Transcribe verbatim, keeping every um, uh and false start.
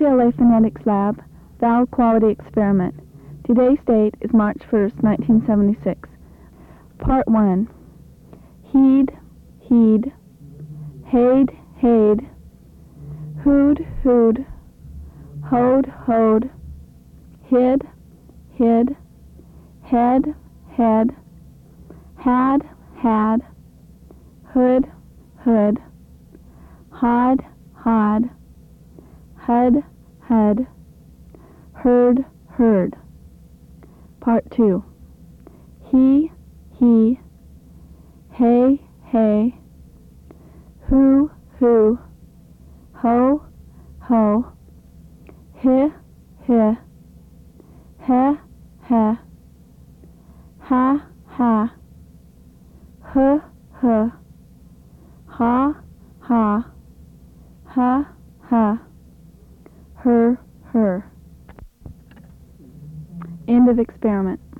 C L A Phonetics Lab, Vowel Quality Experiment. Today's date is March first, nineteen seventy-six. Part one. Heed, heed, haid, haid, hood, hood, hode, hode, hid, hid, head, head, had, had, hood, hood, hod, hod, hud, hud, heard, heard. Part two. He, he, hey, hey, who, who, ho, ho, hi, hi, heh, heh, ha, ha, huh, huh, ha, ha, ha, ha, her, her. End of experiment.